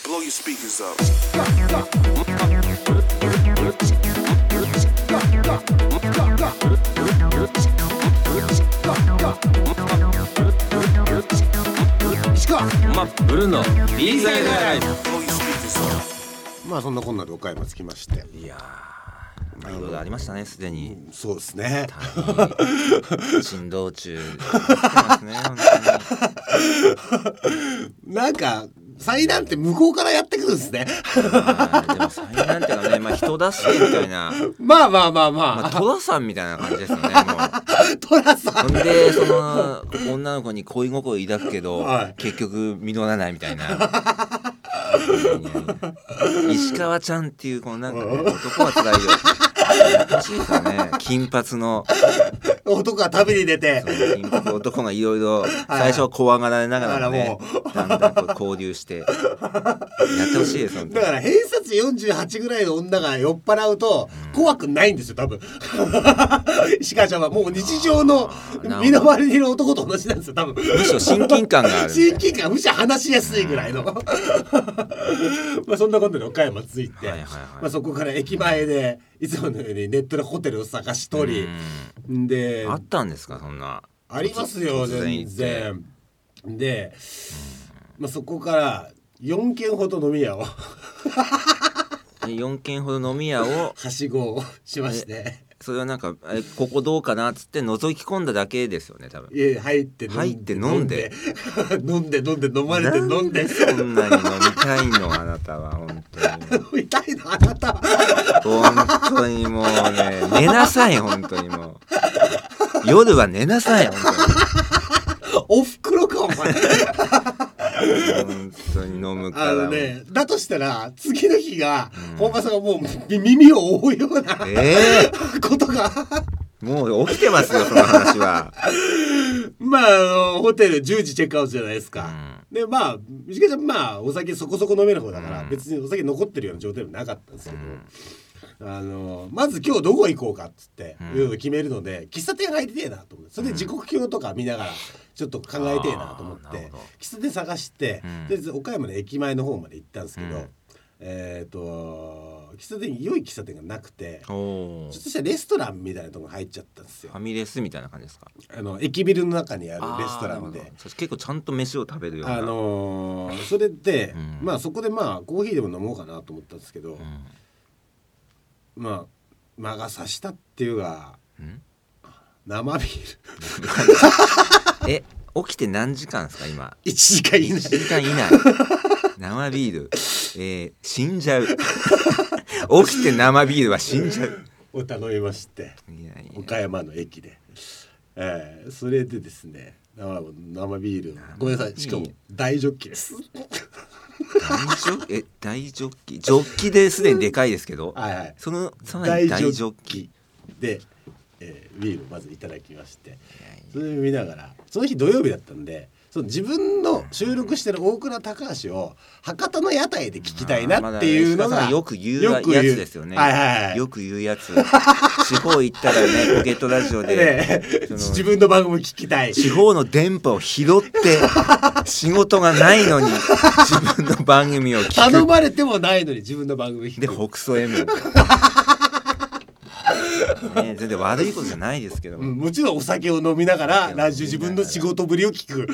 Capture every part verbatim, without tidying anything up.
Blow your speakers up. まブルーの B サイドライブ。 Blow your speakers up. まあそんなこんなで岡山着きまして、 いやー、いろいろありましたね、すでに。 そうですね。 珍道中来てますね、本当に。 なんか災難って向こうからやってくるんですね。 あでも災難っていうかね、まあ、人助けみたいな、 まあまあまあまあ、 まあ、戸田さんみたいな感じですよね、もう。 トラさん。 ほんでその女の子に恋心を抱くけど、 はい、 結局実らないみたいな。石川ちゃんっていうこのなんか、ね、男はつらいよ。やってほしいですよね、金髪の男が旅に出て、 金髪の男がいろいろ最初は怖がられながらもね、だんだんこう交流してやってほしいですよ。 だから偏差値よんじゅうはちぐらいの女が酔っ払うと怖くないんですよ、多分。石川ちゃんはもう日常の身の回りにいる男と同じなんですよ、多分。 むしろ親近感がある。 親近感、むしろ話しやすいぐらいの。まあそんなことで岡山着いて、 はいはいはい、 まあ、そこから駅前でいつものようにネットでホテルを探しとり、んであったんですか、そんな。 ありますよ、全然。で、まあ、そこからよんけんほど飲み屋をよんけんほど飲み屋をはしごをしまして、 それはなんかえここどうかなっつって覗き込んだだけですよね、多分。 いや、入って入って飲んで飲んで飲んで飲まれて飲んで、 そんなに飲みたいのあなたは本当に。 飲みたいのあなたは本当にもうね、寝なさい、本当にもう夜は寝なさい、本おふくろかお前。 当に本当に飲むからあのね、だとしたら次の日が、うん、本間さんがもう耳を覆うような、えー、ことがもう起きてますよ、その話は。 まあ、あのホテルじゅうじチェックアウトじゃないですか、うん、でまあ石川ちゃん、まあお酒そこそこ飲める方だから、うん、別にお酒残ってるような状態もなかったんですけど、うん、あのまず今日どこ行こうかっつって、うん、いうのを決めるので、喫茶店入りてえなと思って、それで時刻表とか見ながらちょっと考えてえなと思って、うん、喫茶店探して、うん、で岡山の駅前の方まで行ったんですけど、うん、えーと喫茶店、良い喫茶店がなくて、ちょっとしたレストランみたいなところ入っちゃったんですよ。 ファミレスみたいな感じですか。 あの駅ビルの中にあるレストランで、 結構ちゃんと飯を食べるような、 あのー、それで、うん、まあそこでまあコーヒーでも飲もうかなと思ったんですけど、うん、まあ魔が差したっていうか、うん、生ビールえ起きて何時間ですか今。 いちじかん以内。 いちじかん以内生ビール、えー、死んじゃう。起きて生ビールは死んじゃうを頼みまして、いやいや岡山の駅で、えー、それでですね、生, 生ビール、ごめんなさい、しかも大ジョッキです。 大ジョえ大ジョッキ、ジョッキですでにでかいですけど、はい、はい、そのさらに大ジョッキで、えー、ビールをまずいただきまして、いやいや、それを見ながら、その日土曜日だったんで、その自分の収録してる大倉高橋を博多の屋台で聞きたいなっていうのが、まあまあ、 よく言うやつですよね、はいはいはい、よく言うやつ。地方行ったらね、ポケットラジオで、ね、 その自分の番組聞きたい、 地方の電波を拾って仕事がないのに自分の番組を聞く、 頼まれてもないのに自分の番組聞くで、北総 Mね、全然悪いことじゃないですけども、うん、 もちろんお酒を飲みながらラジオ、自分の仕事ぶりを聞く。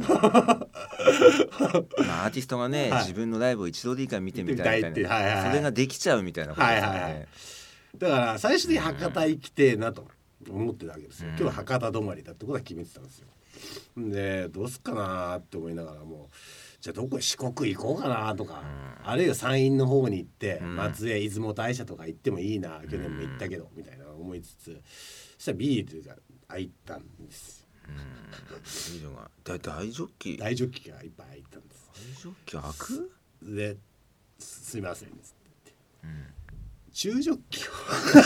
まあ、アーティストがね、はい、自分のライブを一度でいいから見てみたいみたいな、はいはいはい、それができちゃうみたいなことですよね、はいはいはい、 だから最初に博多行きてえなと思ってたわけですよ、うん、今日は博多止まりだってことは決めてたんですよ。でどうすっかなって思いながらも、じゃあどこへ四国行こうかなとか、うん、あるいは山陰の方に行って、うん、松江、出雲大社とか行ってもいいな、去年も行ったけど、うん、みたいな思いつつ、そしたらビールが入ったんです。 うん、ビールが大大ジョッキ大ジョッキがいっぱい入ったんです。 大ジョッキ開くで、すいませんっつって、うん、中ジョッキを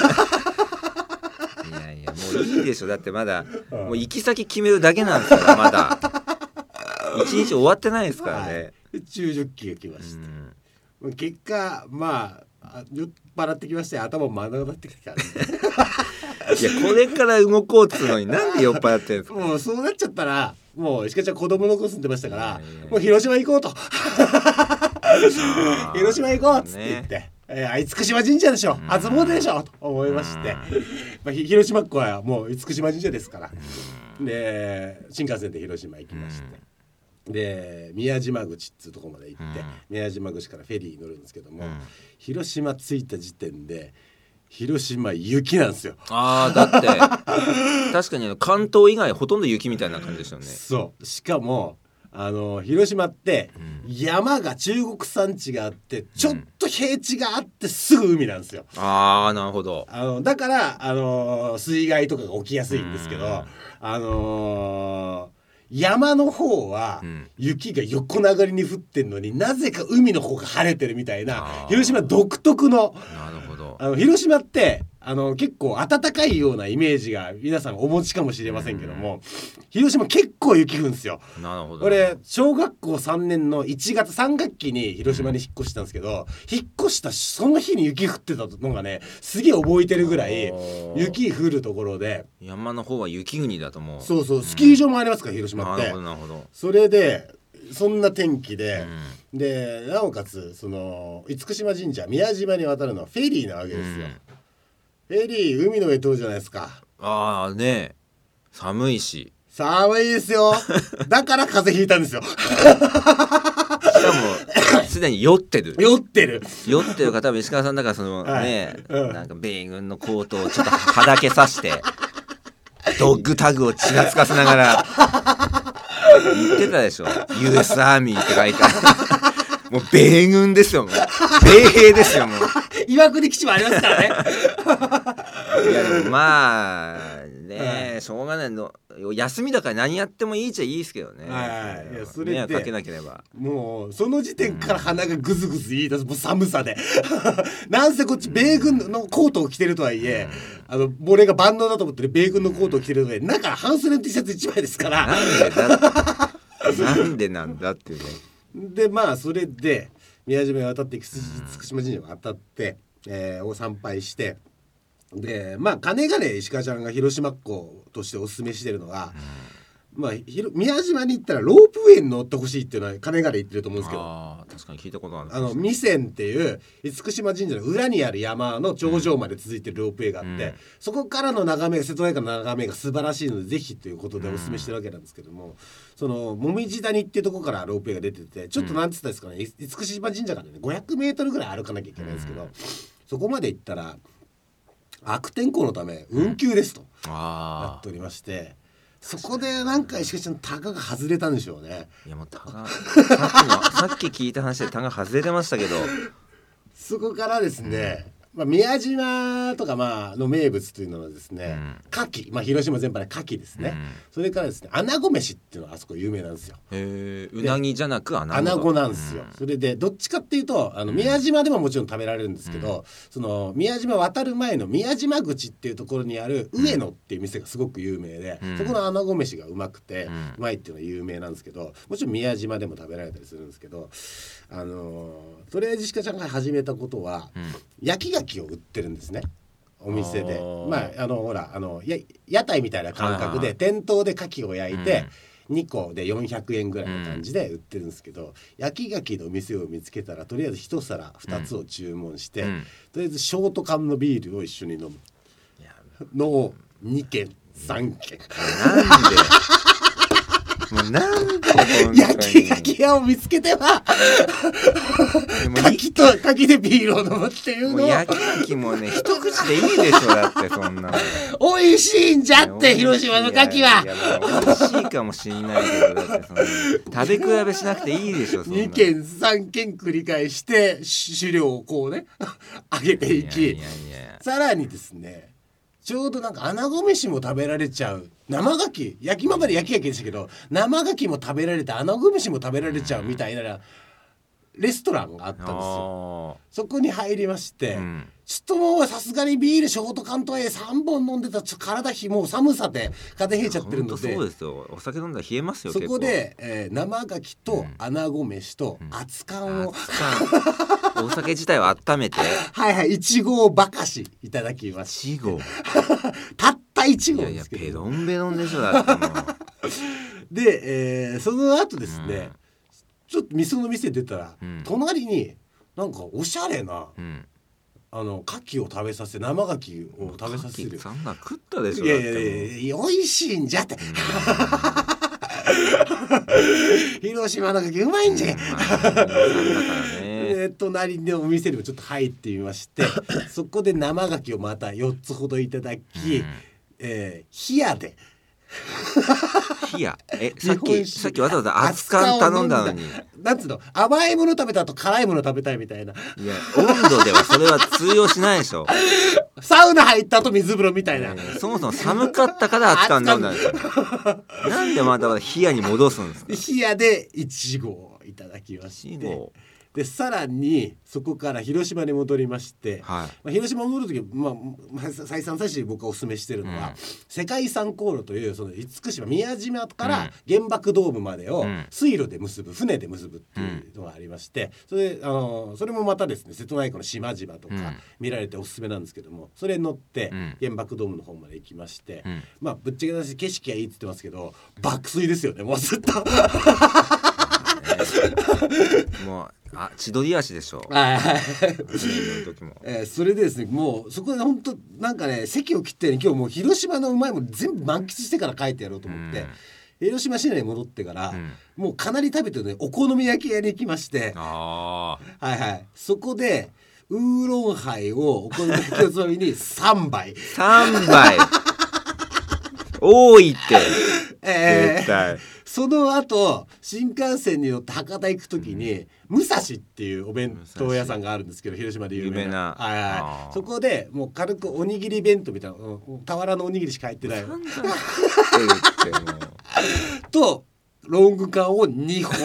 いやいや、もういいでしょ、だってまだもう行き先決めるだけなんですから、まだ一日終わってないですからね、 はい、中ジョッキが来まして、うん、結果まあ酔っ払ってきまして、頭も真ん中立ってきたんでいや、これから動こうっつうのになんで酔っ払ってるんですか。 もうそうなっちゃったら、もう石川ちゃん子供の子住んでましたから、もう広島行こうと広島行こうっつって言って、ねえー、厳島神社でしょ、初詣でしょと思いまして、まあ、広島っ子はもう厳島神社ですから、で新幹線で広島行きまして、で宮島口っつうとこまで行って、うん、宮島口からフェリー乗るんですけども、うん、広島着いた時点で広島雪なんですよ。 あーだって確かに関東以外ほとんど雪みたいな感じですよね。 そうしかもあの広島って山が中国山地があってちょっと平地があってすぐ海なんですよ、 うん、あーなるほど。 あのだからあの水害とかが起きやすいんですけど、うん、あのー山の方は雪が横殴りに降ってんのに、なぜか海の方が晴れてるみたいな広島独特の、 なるほど。 あの広島ってあの結構暖かいようなイメージが皆さんお持ちかもしれませんけども、広島結構雪降るんですよ。 なるほど。 俺小学校さんねんのいちがつさん学期に広島に引っ越したんですけど、引っ越したその日に雪降ってたのがねすげえ覚えてるぐらい雪降るところで、 山の方は雪国だと思う。 そうそうスキー場もありますから、うん、広島って。 なるほどなるほど。 それでそんな天気で、うん、でなおかつその厳島神社宮島に渡るのはフェリーなわけですよ、うん、フェリー海の上通るじゃないですか。 ああね、寒いし。 寒いですよだから風邪ひいたんですよしかもすでに酔ってる酔ってる酔ってる方は石川さんだからその、はい、ね、うん、なんか米軍のコートをちょっとはだけさしてドッグタグをちらつかせながら言ってたでしょ ユーエス アーミーって書いてあるもう米軍ですよ、もう米兵ですよ、もう岩国基地もありますからねいやでもまあね、はい、しょうがないの、休みだから何やってもいいっちゃいいですけどね、 はい、いやそれで迷惑かけなければ。 もうその時点から鼻がグズグズ言い出す、もう寒さでなんせこっち米軍のコートを着てるとはいえ、あの俺が万能だと思ってる米軍のコートを着てるとはいえ、中半袖の T シャツいちまいですから、 なんでだなんでなんだっていうね。 でまあそれで宮島に渡って厳島神社に渡って、えー、を参拝して、でまあ金がね石川ちゃんが広島っ子としておすすめしてるのが、うん、まあ宮島に行ったらロープウェイに乗ってほしいっていうのは金がね言ってると思うんですけど、 あ確かに聞いたことある。 あの弥山っていう厳島神社の裏にある山の頂上まで続いてるロープウェイがあって、うん、そこからの眺め、瀬戸内海の眺めが素晴らしいのでぜひということでおすすめしてるわけなんですけども、うん、そのもみじ谷っていうところからロープウェイが出てて、ちょっとなんつったんですかね、厳島神社からねごひゃくメートルぐらい歩かなきゃいけないんですけど、うん、そこまで行ったら悪天候のため運休ですと、うん、なっておりまして、そこでなんか石川ちゃんのタガが外れたんでしょうね。 いやもうタガさっきのさっき聞いた話でタガ外れてましたけどそこからですね、うんまあ、宮島とかまあの名物というのはですね、うん、牡蠣、まあ、広島全般で牡蠣ですね、うん、それからですね穴子飯っていうのはあそこ有名なんですよ。 へー、うなぎじゃなく穴子穴子なんですよ、うん、それでどっちかっていうとあの宮島でももちろん食べられるんですけど、うん、その宮島渡る前の宮島口っていうところにある上野っていう店がすごく有名で、うん、そこの穴子飯がうまくて、うん、うまいっていうのは有名なんですけど、もちろん宮島でも食べられたりするんですけど、あのー、とりあえず石川ちゃんが始めたことは、うん、焼き牡蠣を売ってるんですね、お店で。まああのほらあのや屋台みたいな感覚で店頭で牡蠣を焼いて、うん、にこでよんひゃくえんぐらいの感じで売ってるんですけど、うん、焼き牡蠣の店を見つけたらとりあえず一皿ふたつを注文して、うん、とりあえずショート缶のビールを一緒に飲むのをにけんさんけんなんでもうなんで焼き牡蠣屋を見つけては牡蠣と牡蠣でビールを飲むっていうのを、 もう焼き牡蠣もね一口でいいでしょ、だってそんな美味しいんじゃって広島の牡蠣は。 いやいや美味しいかもしんないけど、だってその食べ比べしなくていいでしょ。そんなにけんさんけん繰り返して狩猟をこうね上げていき、いやいやいやさらにですねちょうどなんか穴子飯も食べられちゃう、生牡蠣焼きままで焼き牡蠣でしたけど生牡蠣も食べられて穴子飯も食べられちゃうみたいなレストランがあったんですよ。そこに入りまして、うん、ちょっともうさすがにビールショート缶とはいえさんぼん飲んでたらちょっと体ひもう寒さで風邪ひいちゃってるので、 そうですよ、お酒飲んだら冷えますよ。 そこで、えー、生牡蠣と穴子飯と熱燗を、うん、 お酒自体を温めてはいはい、いちごばかしいただきます。 いちごたったいちごですけど、 いやいやペロンペロンでしょだってもうで、えー、その後ですね、うん、 ちょっと味噌の店出たら、 うん、 隣になんかおしゃれな、 うん、あの牡蠣を食べさせ生牡蠣を食べさせる。 そんな食ったでしょ。 いやいやいや美味しいんじゃって、うん、広島の牡蠣うまいんじゃけ、うんまあね、隣のお店にもちょっと入ってみましてそこで生牡蠣をまたよっつほどいただき、うんえー、冷やで冷やえさっきさっきわざわざ熱燗頼んだのになんつうの甘いもの食べた後辛いもの食べたいみたいな。 いや温度ではそれは通用しないでしょサウナ入った後水風呂みたいな、 えー、そもそも寒かったから熱燗飲んだんですよなんでまた冷やに戻すんですか。 冷やでいちごをいただきまして、でさらにそこから広島に戻りまして、はいまあ、広島に戻る時、まあ、再三再四僕がおすすめしてるのは、うん、世界遺産航路というその厳島宮島から原爆ドームまでを水路で結ぶ船で結ぶっていうのがありまして、それあのそれもまたですね瀬戸内海の島々とか見られておすすめなんですけども、それに乗って原爆ドームの方まで行きまして、うん、まあぶっちゃけなし景色がいいって言ってますけど爆睡ですよねもうずっともうあ千鳥足でしょはいはいえー、それでですねもうそこで本当なんかね席を切って今日もう広島のうまいもの全部満喫してから帰ってやろうと思って、うん、広島市内に戻ってから、うん、もうかなり食べてるねお好み焼き屋に行きまして、あはいはいそこでウーロンハイをお好み焼きをつまみにさんばいさんばい多いってえー、絶対その後新幹線に乗って博多行く時に、うん、武蔵っていうお弁当屋さんがあるんですけど広島で有名な、はいはい、そこでもう軽くおにぎり弁当みたいな俵のおにぎりしか入ってないとロング缶をにほん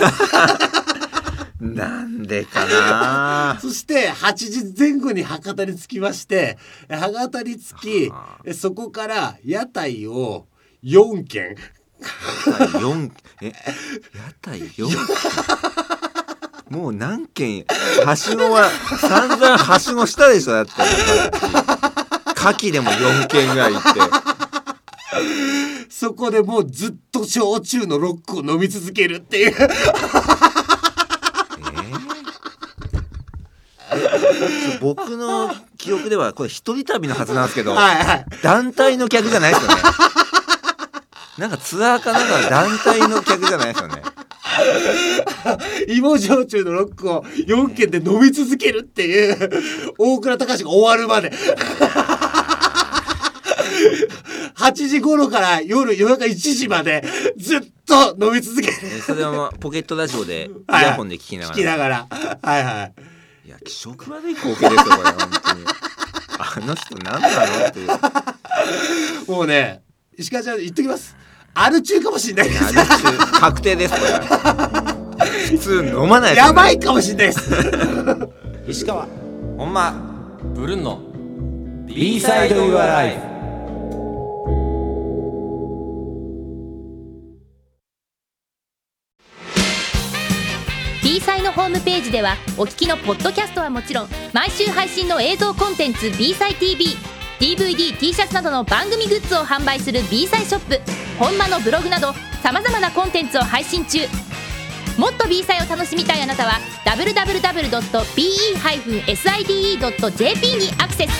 なんでかなそしてはちじぜん後に博多に着きまして博多に着きそこから屋台をよんけんよんえ屋台よんけんもう何軒はしごは散々はしごしたでしょだって牡蠣でもよんけんぐらい行ってそこでもうずっと焼酎のロックを飲み続けるっていう僕の記憶ではこれ一人旅のはずなんですけどはい、はい、団体の客じゃないですよねなんかツアーかなんか団体の客じゃないですよね芋焼酎のロックをよんけんで飲み続けるっていう大倉孝が終わるまではちじ頃から夜夜中いちじまでずっと飲み続けるそれはポケットラジオでイヤホンで聞きながら、 はい、聞きながらはいはいいや気色悪い光景ですよこれ本当にあの人何なのっていうもうね石川ちゃん言っときますアル中かもしれないですアル中確定ですこれ普通飲まないです、 ね、やばいかもしれないです石川ほんまブルンの B サイド Your Life B サイのホームページではお聞きのポッドキャストはもちろん毎週配信の映像コンテンツ B サイ ティーブイディーブイディー、T シャツなどの番組グッズを販売する B サイショップ本間のブログなどさまざまなコンテンツを配信中。もっと B サイを楽しみたいあなたは ダブリューダブリューダブリュードットビーイーハイフンエスアイディーイードットジェーピー にアクセス。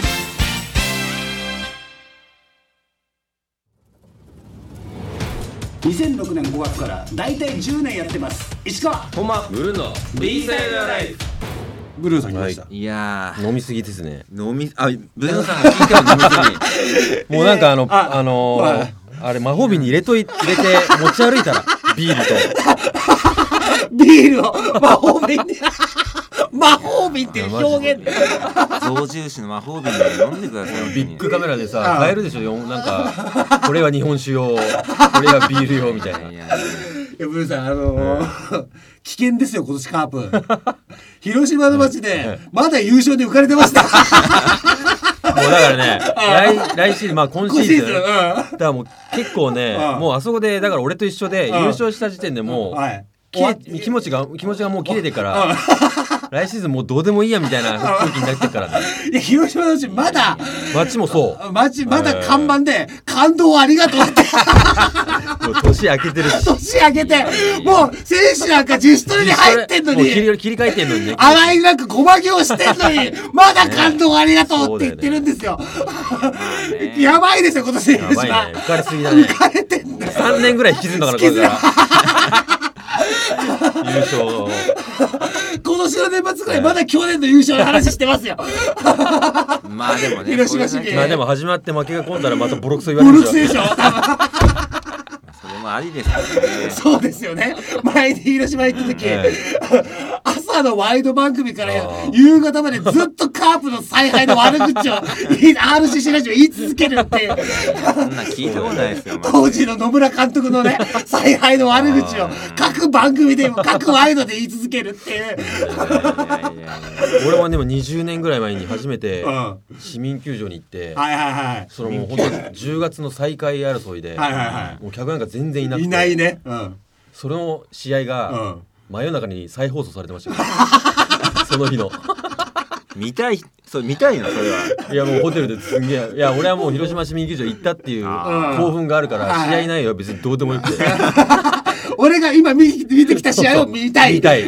にせんろくねんごがつからだいたいじゅうねんやってます石川ほんまブルーの B サイド Your Life。 ブルーさん来ました、 はい、いや飲みすぎですね飲みあブルーさんが聞いても飲みすぎもうなんかあのあ、あのーはい、あれ魔法瓶に入れとい入れて持ち歩いたらビールとビールを魔法瓶に魔法瓶っていう表現象印の魔法瓶で飲んでくださいビッグカメラでさ買えるでしょなんかこれは日本酒用これはビール用みたいないやいやいやブルーさんあのー、危険ですよ今年カープ広島の街でまだ優勝に浮かれてましたもうだからね来, 来シーズンまあ今シーズン、うん、だからもう結構ね、うん、もうあそこでだから俺と一緒で優勝した時点でもう、うんはい、気持ちが気持ちがもう切れてから来シーズンもうどうでもいいやみたいな空気になってるからね。 いや広島のうちまだ街もそう街まだ看板で感動ありがとうってもう年明けてるし年明けてもう選手なんか自主トレに入ってんのにもう切り切り替えてんのにね洗いなくごま行してんのにまだ感動ありがとうって言ってるんですよ、ね、やばいですよ今年やばいね浮かれすぎだね浮かれてんだよさんねんぐらい引きずるのかなこれから優勝今年の年末くらいまだ去年の優勝の話してますよまあでもね広島市民まあでも始まって負けが込んだらまたボロクソ言われるボロクソでしょそれもありですよねそうですよね前に広島行った時、 はい朝のワイド番組から夕方までずっとカープの采配の悪口を アールシーシー ラジオ言い続けるっていうそんな聞いたことないですよ当時の野村監督のね采配の悪口を各番組で各ワイドで言い続けるっていう俺もでもにじゅうねんぐらい前に初めてうん市民球場に行ってはいはいはいそのもう本当じゅうがつの再開争いではいはいはいもう客なんか全然いなくていないねうんその試合うがん真夜中に再放送されてましたよその日の見たいそう見たいのそれはいやもうホテルですんげえいや俺はもう広島市民球場行ったっていう興奮があるからはい試合内容は別にどうでもよくて俺が今見見てきた試合を見たい見たい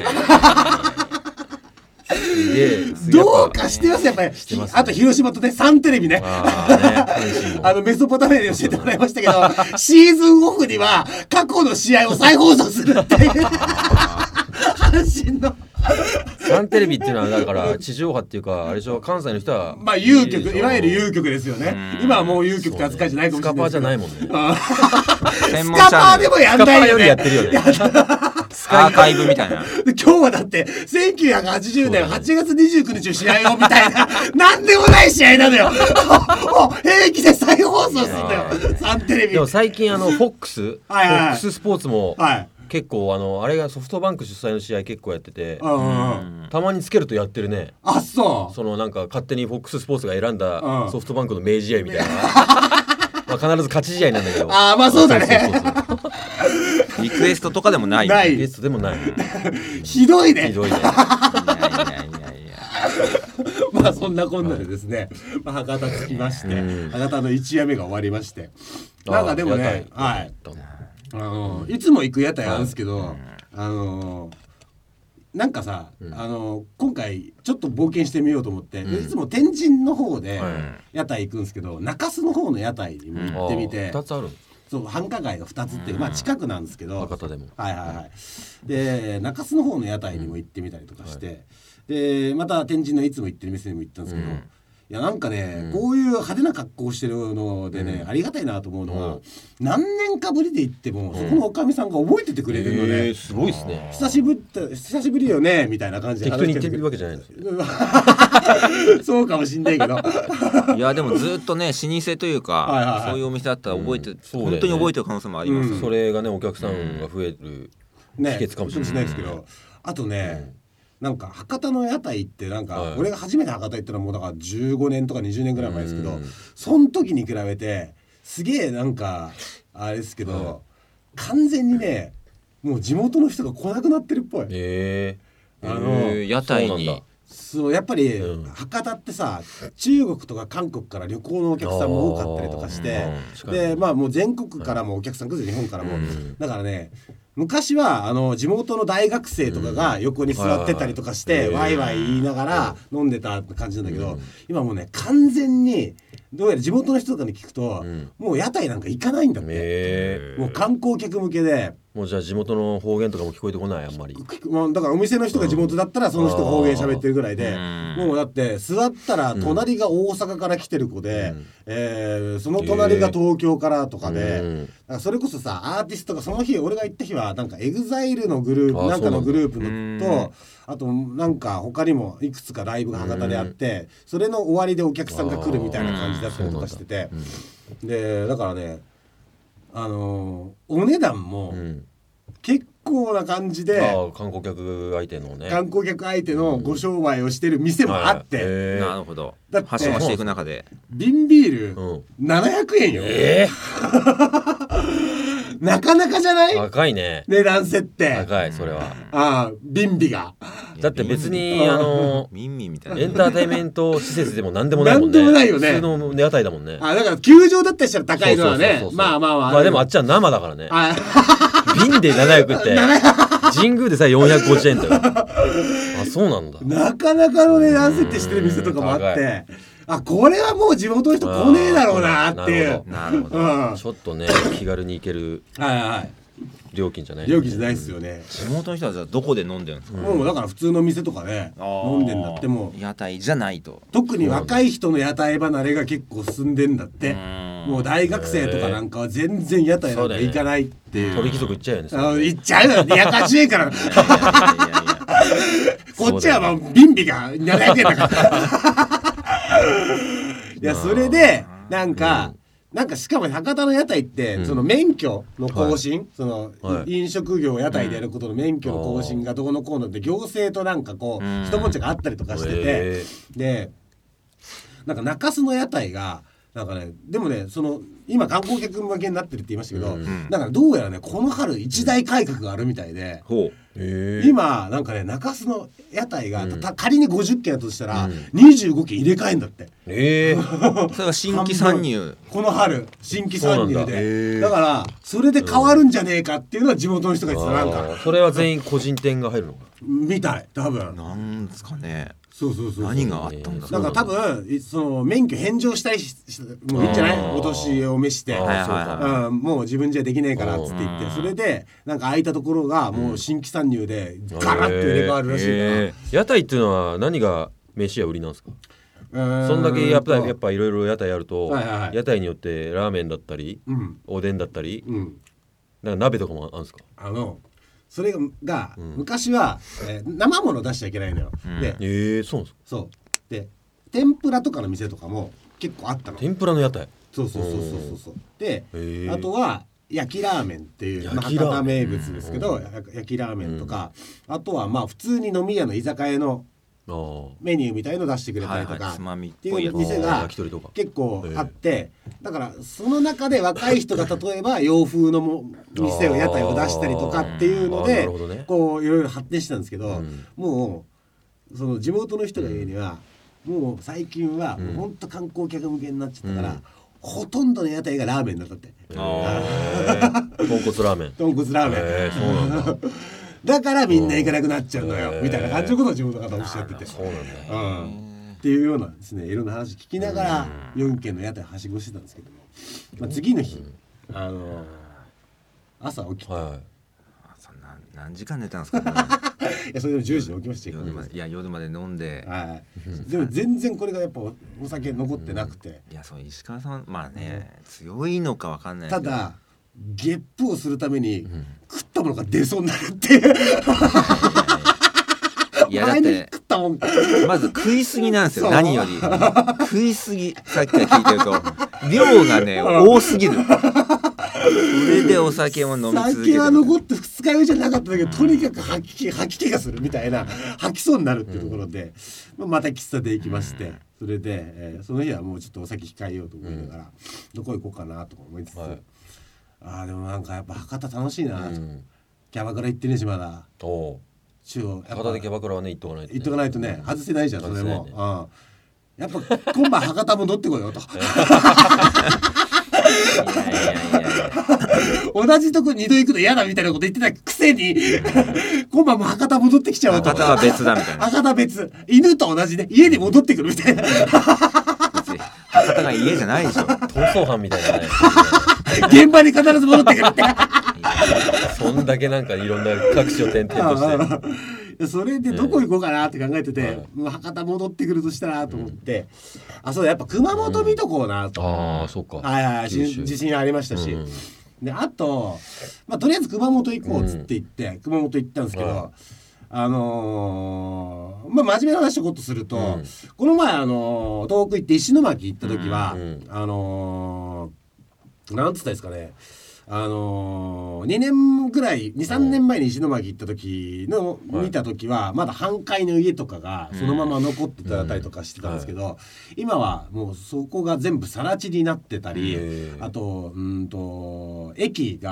すげえすげえどうかしてますやっぱりしてますねあと広島とねサンテレビねあーね阪神もあのメソポタミアで教えてもらいましたけどシーズンオフには過去の試合を再放送するっていう阪神のサンテレビっていうのはだから地上波っていうかあれでしょ関西の人はまあ有局いいでしょいわゆる有局ですよね今はもう有局って扱いじゃないかもしれないスカパーじゃないもんね専門スカパーでもチャンネルやんないよスカパーよりやねってるよねアーカイブみたいなで今日はだってせんきゅうひゃくはちじゅうねんはちがつにじゅうくにちの試合をみたいななんでもない試合なのよもう平気で再放送するんだよサンテレビでも最近あのフォックスはいはいフォックススポーツもはい結構あのあれがソフトバンク主催の試合結構やっててうんうんうんたまにつけるとやってるねあそうそのなんか勝手にフォックススポーツが選んだうんソフトバンクの名試合みたいなまあ必ず勝ち試合なんだけどあーまあそうだねそうそうそうリクエストとかでもないないゲストでもないひどいねひどいねいやいやいやいやまあそんなこんなでですね、まあ、博多着きまして、 うん博多の一夜目が終わりましてなんかでもねあはい屋台あのいつも行く屋台あるんですけど、あのなんかさ、 うんあの今回ちょっと冒険してみようと思って、 うんでいつも天神の方ではい屋台行くんですけど、中洲の方の屋台にも行ってみて、 あー二つあるそう繁華街がふたつっていう、まあ近くなんですけど、 博多でもはいはいはいで中洲の方の屋台にも行ってみたりとかして、でまた天神のいつも行ってる店にも行ったんですけど、 うんいやなんかね、 うんこういう派手な格好をしてるのでね、 うんありがたいなと思うのは、 うん何年かぶりで行っても、そこのおかみさんが覚えててくれるので、 えーすごいですね久しぶり久しぶりよねみたいな感じで適当に言ってるわけじゃないんですよそうかもしんないけどいやでもずっとね老舗というかはいはいはいそういうお店だったら覚えて、 うんそうだよね本当に覚えてる可能性もあります、 うんそれがねお客さんが増えるね秘訣かもしれないないですけど、あとね、なんか博多の屋台ってなんか、 はい俺が初めて博多行ったのはもうだからじゅうごねんとかにじゅうねんぐらい前ですけど、 うんその時に比べてすげえなんかあれですけど、 はい完全にねもう地元の人が来なくなってるっぽい。 えあのえー屋台にそうなんだそうやっぱり、 うん博多ってさ中国とか韓国から旅行のお客さんも多かったりとかしてあー確かにでまあもう全国からもお客さん来る日本からも、 うんだからね昔はあの地元の大学生とかが横に座ってたりとかして、 うんワイワイ言いながら飲んでたって感じなんだけど、 うん今もうね完全にどうやら地元の人とかに聞くと、 うんもう屋台なんか行かないんだって、 えもう観光客向けで。 ーもうじゃあ地元の方言とかも聞こえてこないあんまりもうだからお店の人が地元だったらその人が方言喋ってるぐらいで、 うんもうだって座ったら隣が大阪から来てる子で、 うんえーその隣が東京からとかで、 うんだからそれこそさアーティストがその日俺が行った日はなんかエグザイルのグルーあプなんかのグループそうなんだのとあとなんか他にもいくつかライブが博多であってそれの終わりでお客さんが来るみたいな感じだったりとかしてて、でだからねあのーお値段もうん結構な感じで、 ああ観光客相手のね観光客相手のご商売をしてる店もあって、 はいへーなるほどだってはしごしていく中で瓶ビールうんななひゃくえんよ、 えなかなかじゃないー高いね値段設定高いそれはああ瓶ビがだって別にあのミンミンみたいなエンターテインメント施設でも何でもないもんね。 なんでもないよね普通の屋台だもんね。 あだから球場だったりしたら高いのはねそうそうそうそうまあまあまあまあでもあっちは生だからね。 あ瓶でななひゃくって神宮でさえよんひゃくごじゅうえんだよ。あそうなんだ。 なかなかの値段設定してる店とかもあっうん高てあこれはもう地元の人来ねえだろうなっていうなるほどうんはいちょっとね気軽に行けるはい料金じゃない。 料金じゃないっすよね、 地元の人はじゃあどこで飲んでるんですか、 もうだから普通の店とかね飲んでんだってもう屋台じゃないと特に若い人の屋台離れが結構進んでんだってうんもう大学生とかなんかは全然屋台なんか行かないっていう鳥貴族行っちゃうよね。 あ行っちゃうよにひゃくはちじゅうえんからいやいやいやいやこっちはもうビンビがななひゃくえんだからいやそれでなんか、なんかしかも博多の屋台って、うん、その免許の更新、はい、その、はい、飲食業屋台でやることの免許の更新がどうのこうのって行政となんかこう、うん、一文字があったりとかしてて、でなんか中洲の屋台がなんかねでもねその今観光客向けになってるって言いましたけど、うん、なんかどうやらねこの春一大改革があるみたいで、うん今なんかね中洲の屋台が、うん、仮にごじゅっけんだとしたら、うん、にじゅうごけん入れ替えんだって、 えー、それは新規参入この春新規参入で だ,、えー、だからそれで変わるんじゃねえかっていうのは地元の人が言ってた、うん、なんかそれは全員個人店が入るのかみたい多分なんですかねそうそうそう何があったんだだから多分その免許返上したりしもういいんじゃないお年を召して、はいはいはい、もう自分じゃできないからっつって言ってそれでなんか空いたところがもう新規参入でガラッと入れ替わるらしいから、えー、屋台っていうのは何が飯屋売りなんですか？そんだけやっぱりやっぱいろいろ屋台あると、はいはいはい、屋台によってラーメンだったり、うん、おでんだったり、うん、なんか鍋とかもあるんですか？ あのそれが、うん、昔は、えー、生もの出しちゃいけないのよ、うん、で、 えー、そうなんですか？ そうで天ぷらとかの店とかも結構あったの。 天ぷらの屋台そうそうそうそうそうそうで、えー、あとは焼きラーメンっていうまあ、博多名物ですけど、うん、焼きラーメンとか、うん、あとはまあ普通に飲み屋の居酒屋のメニューみたいの出してくれたりとか、はいはい、っていう店が結構あってだからその中で若い人が例えば洋風のも店を屋台を出したりとかっていうので、ね、こういろいろ発展したんですけど、うん、もうその地元の人が言うには、うん、もう最近はもうほんと観光客向けになっちゃったから、うん、ほとんどの屋台がラーメンだったって。 あ豚骨ラーメン豚骨ラーメン、 えー、そうなんだだからみんな行かなくなっちゃうのよ、えー、みたいな感じのことを地元の方おっしゃってて、 そうなんだ、 うん、っていうようなですねいろんな話聞きながらよんけんの屋台はしごしてたんですけども、まあ、次の日、あのー、朝起きて、はい、 朝何, 何時間寝たんですか、ね、 いやそれでもじゅうじに起きましたよ。 夜までいや夜まで飲んで、 はい、でも全然これがやっぱお酒残ってなくて、 うん、いやそう石川さんまあね、うん、強いのかわかんないですけどただゲップをするために、うん、食ったものが出そうになるっていういやだって食ったもんまず食いすぎなんですよ何より食いすぎさっきから聞いてると量がね多すぎるそれでお酒も飲み続けて酒は残って二日酔いじゃなかったんだけど、うん、とにかく吐き気吐き気がするみたいな吐きそうになるっていうところで、うん、また喫茶で行きまして、うん、それで、えー、その日はもうちょっとお酒控えようと思いながら、うん、どこ行こうかなと思いつつ、はい、あでもなんかやっぱ博多楽しいなと、うん、キャバクラ行ってねえしまだお中央博多でキャバクラはね行っとかないとね行っとかないとね外せないじゃんそれも、ねうん、やっぱ今晩博多戻ってこようといやいやいやいや同じとこ二度行くの嫌だみたいなこと言ってたくせに今晩も博多戻ってきちゃうと博多は別だみたいな博多別犬と同じで家に戻ってくるみたいな博多が家じゃないでしょ逃走犯みたいなね現場に必ず戻ってくるってそんだけなんかいろんな各地を転々としてそれでどこ行こうかなって考えてて、ね、もう博多戻ってくるとしたらと思って、うん、あそうやっぱ熊本見とこうなと、うん、 ああそっかはいはい自信ありましたし、うん、であと、まあ、とりあえず熊本行こうっつって言って、うん、熊本行ったんですけど、うんあのー、まあ真面目な話をことすると、うん、この前あのー、東北行って石巻行った時は、うんうん、あのー、なんつったんですかねあのー、にねんぐらい に,さん 年前に石巻行った時の、うん、見た時はまだ半壊の家とかがそのまま残ってたりとかしてたんですけど、うんうんはい、今はもうそこが全部更地になってたり、あとうんと駅が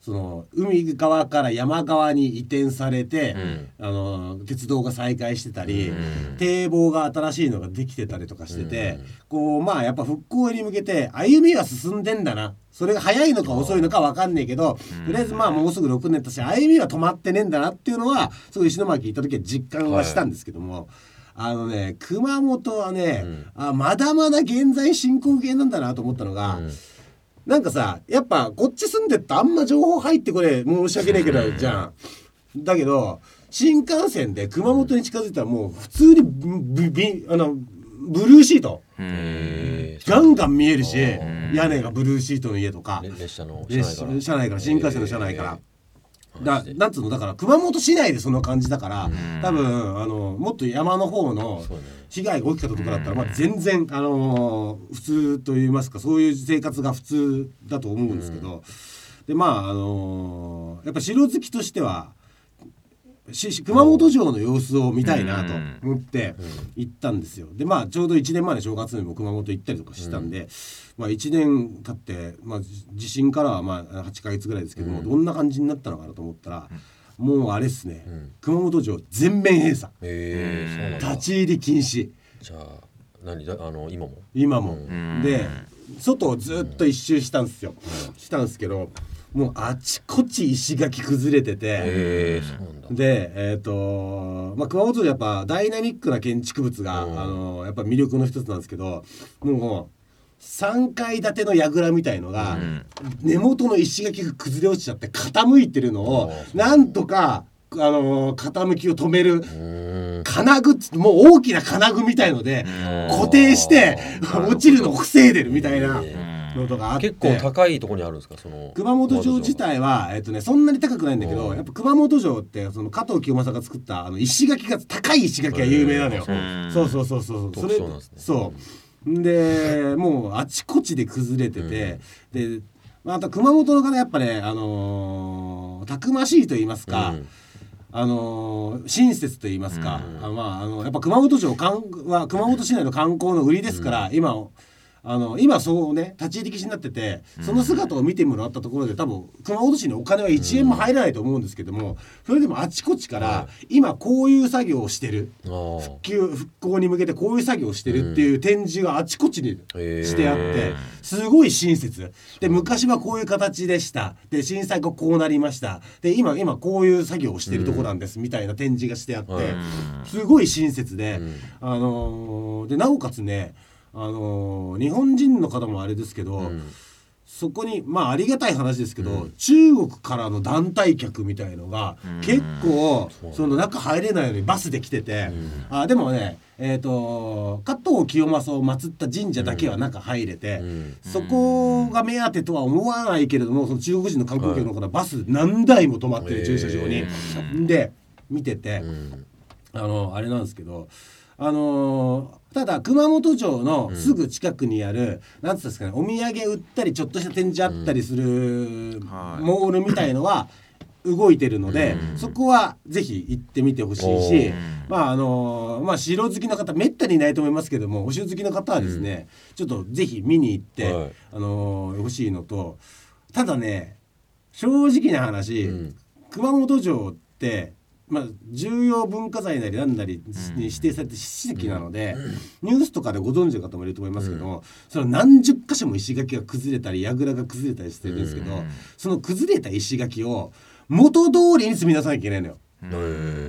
その海側から山側に移転されて、うん、あの鉄道が再開してたり、うん、堤防が新しいのができてたりとかしてて、うん、こうまあやっぱ復興に向けて歩みは進んでんだな、それが早いのか遅いのか分かんないけど、とりあえずまあもうすぐろくねん経つし歩みは止まってねえんだなっていうのはすごい石巻行った時は実感はしたんですけども、はい、あのね熊本はね、うん、あまだまだ現在進行形なんだなと思ったのが、うん、なんかさやっぱこっち住んでったあんま情報入ってこれ申し訳ないけどじゃん。だけど新幹線で熊本に近づいたらもう普通にブビあのブルーシートガンガン見えるし、屋根がブルーシートの家とか列車の車内から、 車内から新幹線の車内からだなんつうのだから熊本市内でその感じだから多分あのもっと山の方の被害が大きかったところだったらまあ全然あの普通といいますかそういう生活が普通だと思うんですけど、でまああのやっぱ城好きとしては熊本城の様子を見たいなと思って行ったんですよ。でまあちょうどいちねんまえの正月にも熊本行ったりとかしたんで、うんまあ、いちねん経って、まあ、地震からはまあはちかげつぐらいですけども、うん、どんな感じになったのかなと思ったら、うん、もうあれっすね、うん、熊本城全面閉鎖、えー、そうなんだ。立ち入り禁止。 じゃあ何だあの今も今も、うん、で外をずっと一周したんですよ、うん、したんですけどもうあちこち石垣崩れてて、 えー、そうなんだ。 で、えーとまあ、熊本でやっぱダイナミックな建築物が、うん、あのやっぱ魅力の一つなんですけど、もうさんかい建ての櫓みたいのが、うん、根元の石垣が崩れ落ちちゃって傾いてるのを、うん、なんとか、あのー、傾きを止める、うん、金具もう大きな金具みたいので、うん、固定して落ちるのを防いでるみたいな。のとかあって結構高いところにあるんですかその熊本城自体は、えっとね、そんなに高くないんだけど、やっぱ熊本城ってその加藤清正が作ったあの石垣が高い石垣が有名なのよ。そうそうそうそうそれそうでもうあちこちで崩れてて、うん、であと熊本の方やっぱねあのー、たくましいと言いますか、うんあのー、親切と言いますか、うんあまあ、あのやっぱ熊本城は熊本市内の観光の売りですから、うん、今あの今そうね立ち入り禁止になっててその姿を見てもらったところで多分熊本市にお金はいちえんも入らないと思うんですけども、それでもあちこちから今こういう作業をしてる、復旧復興に向けてこういう作業をしてるっていう展示があちこちにしてあってすごい親切で、昔はこういう形でしたで震災後こうなりましたで今今こういう作業をしてるとこなんですみたいな展示がしてあってすごい親切で、あのー、でなおかつねあのー、日本人の方もあれですけど、うん、そこにまあありがたい話ですけど、うん、中国からの団体客みたいのが、うん、結構、うん、その中入れないのにバスで来てて、うん、あでもねえーと、加藤清正を祀った神社だけは中入れて、うん、そこが目当てとは思わないけれどもその中国人の観光客の方、はい、バス何台も止まってる駐車場に、えー、で見てて、うん、あのあれなんですけどあのー、ただ熊本城のすぐ近くにある、うん、なんつうんですかねお土産売ったりちょっとした展示あったりする、うんはい、モールみたいのは動いてるので、うん、そこはぜひ行ってみてほしいし、まああのー、まあ城好きの方めったにいないと思いますけどもお城好きの方はですね、うん、ちょっとぜひ見に行って、はい、あのー、欲しいのと、ただね正直な話、うん、熊本城ってまあ、重要文化財なりなんなりに指定されて史跡なので、うん、ニュースとかでご存知の方もいると思いますけども、うん、その何十箇所も石垣が崩れたり櫓が崩れたりしてるんですけど、うん、その崩れた石垣を元通りに積み出さなきゃいけないのよ、うん、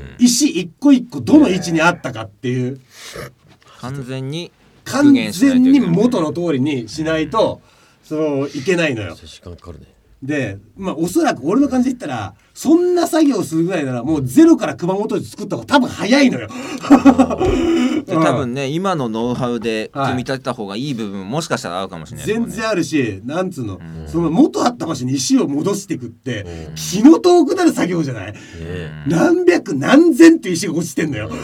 石一個一個どの位置にあったかっていう、 完全に完全に元の通りにしないとそういけないのよ。 時間かかるね。 で、まあ、おそらく俺の感じで言ったらそんな作業するぐらいならもうゼロから熊本で作った方が多分早いのよで多分ね今のノウハウで組み立てた方がいい部分もしかしたらあるかもしれない、ね、 全然あるし、なんつうの、うん、その元あった場所に石を戻していくって、うん、気の遠くなる作業じゃない、うん、何百何千って石が落ちてんのよ、うん、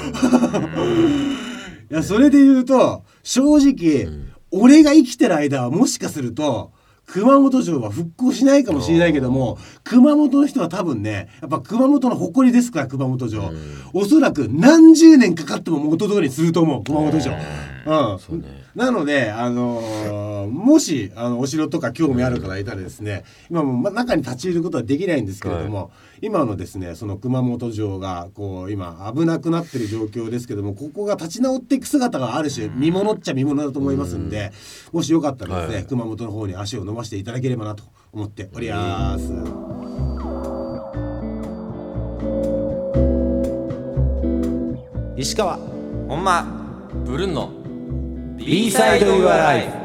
いやそれで言うと正直、うん、俺が生きてる間はもしかすると熊本城は復興しないかもしれないけども熊本の人は多分ねやっぱ熊本の誇りですから熊本城、うん、おそらく何十年かかっても元通りにすると思う熊本城。 うんそうね、なので、あのー、もしあのお城とか興味ある方いたらですね、今も、ま、中に立ち入ることはできないんですけれども、はい、今のですねその熊本城がこう今危なくなってる状況ですけども、ここが立ち直っていく姿がある種見物っちゃ見物だと思いますんで、もしよかったらですね、はい、熊本の方に足を伸ばしていただければなと思っております。 石川本間ブルンの B サイドユアライフ。